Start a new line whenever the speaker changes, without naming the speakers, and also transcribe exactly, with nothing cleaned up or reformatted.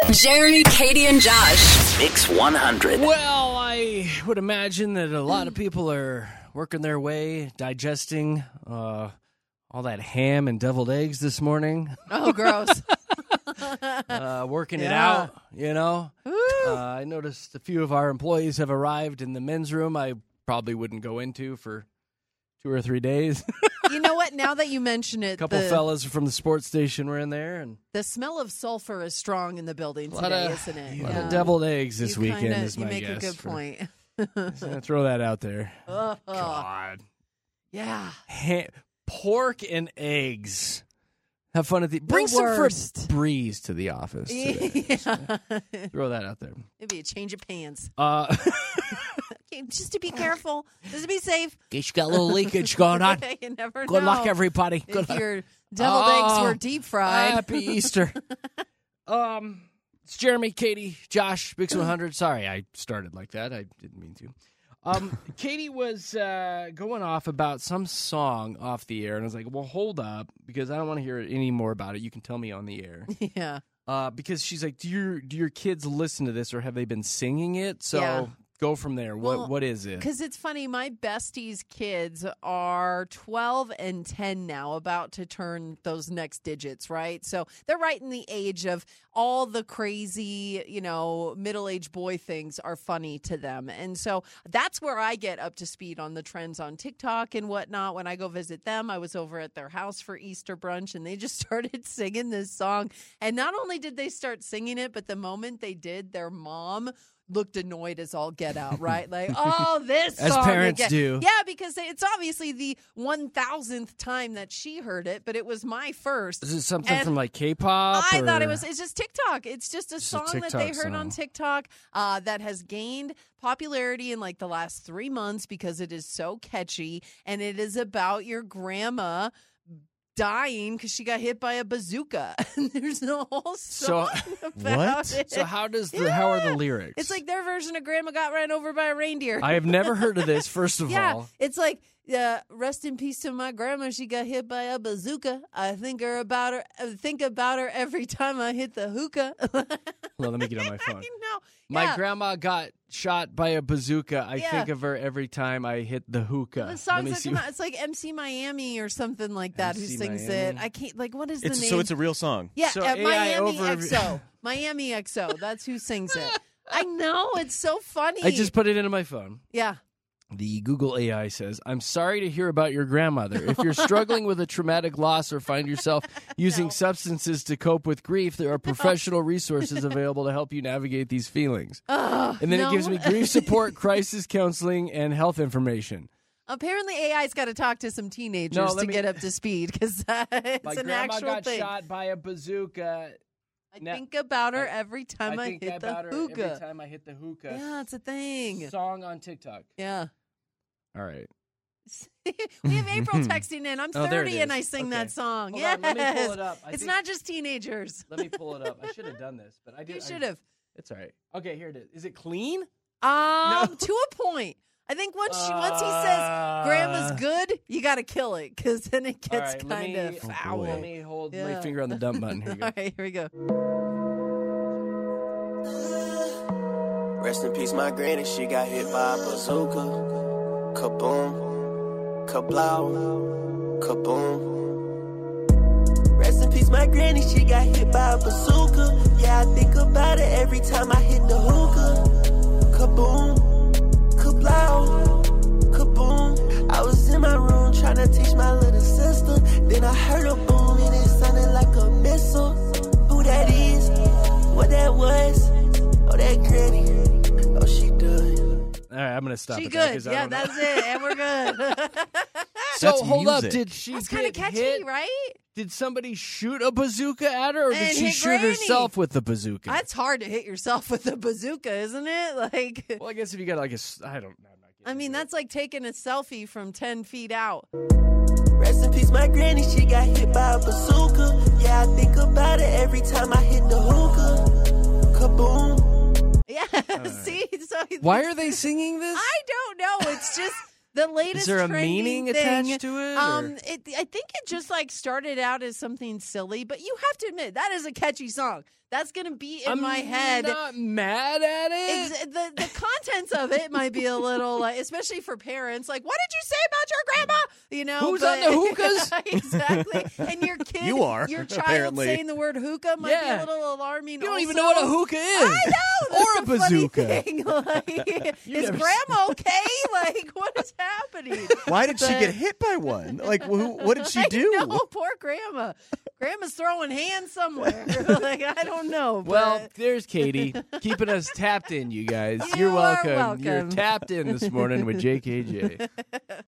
Jeremy, Katie, and Josh.
Mix one hundred.
Well, I would imagine that a lot of people are working their way, digesting uh, all that ham and deviled eggs this morning.
Oh, gross.
uh, working it
Yeah.
out, you know. Uh, I noticed a few of our employees have arrived in the men's room I probably wouldn't go into for two or three days.
You know what? Now that you mention it,
A couple
the,
fellas from the sports station were in there, and
the smell of sulfur is strong in the building
a lot
today,
of,
isn't it?
a lot
Yeah.
of deviled eggs this
You
weekend
kinda-
is my
You make
guess.
a good
for-
point.
Just gonna throw that out there.
Oh,
God.
yeah.
Ha- pork and eggs. Have fun at the bring some
worst.
for breeze to the office today.
Yeah.
Throw that out there.
It'd be a change of pants.
Uh,
Okay, just to be careful, just to be safe.
guess you got a little leakage going on.
You never
Good
know.
luck, everybody.
If
Good luck.
your deviled
Oh,
eggs were deep fried.
Happy Easter. um, it's Jeremy, Katie, Josh, Mix one hundred. Sorry, I started like that. I didn't mean to. Um, Katie was uh, going off about some song off the air, and I was like, well, hold up, because I don't want to hear any more about it. You can tell me on the air.
Yeah.
Uh, because she's like, do your do your kids listen to this, or have they been singing it? So
Yeah.
go from there.
Well,
what What is it?
Because it's funny, my bestie's kids are twelve and ten now, about to turn those next digits, right? So they're right in the age of all the crazy, you know, middle-aged boy things are funny to them. And so that's where I get up to speed on the trends on TikTok and whatnot. When I go visit them, I was over at their house for Easter brunch, and they just started singing this song. And not only did they start singing it, but the moment they did, their mom looked annoyed as all get out, right? Like, oh, this
As
song
parents
again.
do.
Yeah, because it's obviously the one thousandth time that she heard it, but it was my first.
Is it something
And
from like K-pop?
I
or-
thought it was, it's just TikTok. It's just a
It's a
song that
TikTok
they heard on
song.
TikTok uh, that has gained popularity in like the last three months because it is so catchy, and it is about your grandma dying because she got hit by a bazooka. And there's a whole song about
What?
it.
So how does the how are the
Yeah.
lyrics?
It's like their version of Grandma got ran over by a reindeer.
I have never heard of this. First of
yeah,
all,
it's like uh, rest in peace to my grandma. She got hit by a bazooka. I think her about her. I think about her every time I hit the hookah.
well, let me get on my phone.
no,
My
yeah.
grandma got shot by a bazooka. I
Yeah.
think of her every time I hit the hookah.
The
Let
songs
me
that
see
come
what-
out, it's like M C Miami or something like that who
M C
sings
Miami.
it. I can't, like, what is
It's
the name?
so it's a real song.
yeah,
So
uh,
A I
Miami
over-
X O. Miami X O. That's who sings it. I know. It's so funny.
I just put it into my phone.
Yeah.
The Google A I says, I'm sorry to hear about your grandmother. If you're struggling with a traumatic loss or find yourself using
No.
substances to cope with grief, there are professional resources available to help you navigate these feelings.
Ugh,
And then
no.
it gives me grief support, crisis counseling, and health information.
Apparently, A I's got to talk to some teenagers
No,
to
let me-
get up to speed because uh, it's
My
an
grandma
actual
got
thing.
shot by a bazooka.
I
Now-
think about her
I-
every time I,
think
hit the
about her
hookah.
every time I hit the hookah.
Yeah, it's a thing.
Song on TikTok.
Yeah.
All right.
We have April texting in. I'm
Oh, there it
thirty and
is.
I sing
Okay.
that song.
Hold
yes.
on, let me pull it up. I
it's
think-
not just teenagers.
Let me pull it up. I should have done this, but I did.
You
I-
should have.
It's all right. Okay, here it is. Is it clean?
Um, to a point. I think once she, once he says
Uh,
grandma's good, you got to kill it because then it
All
gets
right, let
kind
me-
of
oh,
foul.
Let me hold my
Yeah.
finger on the dump button. Here you
All
go.
right, here we go.
Rest in peace, my granny. She got hit by a bazooka. Kaboom, kablow, kaboom. Rest in peace, my granny. She got hit by a bazooka. Yeah, I think about it every time I hit the hookah. Kaboom, kablow, kaboom. I was in my room trying to teach my little sister. Then I heard a boom and it sounded like a missile. Who that is? What that was? Oh, that granny. Oh, she done.
All right, I'm gonna stop.
She
it there
good.
'cause I
Yeah,
don't know.
that's it. And we're good.
So
That's
hold up.
music.
Did she
That's
get
kind of catchy,
hit?
right?
Did somebody shoot a bazooka at her, or did
And
she
hit
shoot
Granny.
herself with the bazooka?
That's hard to hit yourself with a bazooka, isn't it? Like,
Well, I guess if you got like a, s- I don't know. I'm not
I mean,
getting
that's like taking a selfie from ten feet out.
Rest in peace, my granny. She got hit by a bazooka. Yeah, I think about it every time I hit the hookah. Kaboom.
Yeah, see? So
it. Why are they singing this?
I don't know. It's just The latest
Is there a
trending
meaning
thing,
attached to it? or-
Um, it, I think it just like started out as something silly, but you have to admit that is a catchy song. That's gonna be in
I'm
my head.
not mad at it.
Ex- the the contents of it might be a little, uh, especially for parents. Like, what did you say about your grandma? You know,
Who's
but-
on the hookahs?
exactly. And your kid,
You are,
your child
apparently.
saying the word hookah might
Yeah.
be a little alarming.
You don't even
also.
know what a hookah is.
I know. That's
Or a
the funny
bazooka.
thing. Like, is
never
grandma okay? Like, what is happening?
Why did she
But-
get hit by one? Like, who, what did she
I
do?
know, poor grandma. Grandma's throwing hands somewhere. Like, I don't know.
Well,
but-
there's Katie keeping us tapped in, you guys.
You
You're
are
welcome. You're
welcome.
tapped in this morning with J K J.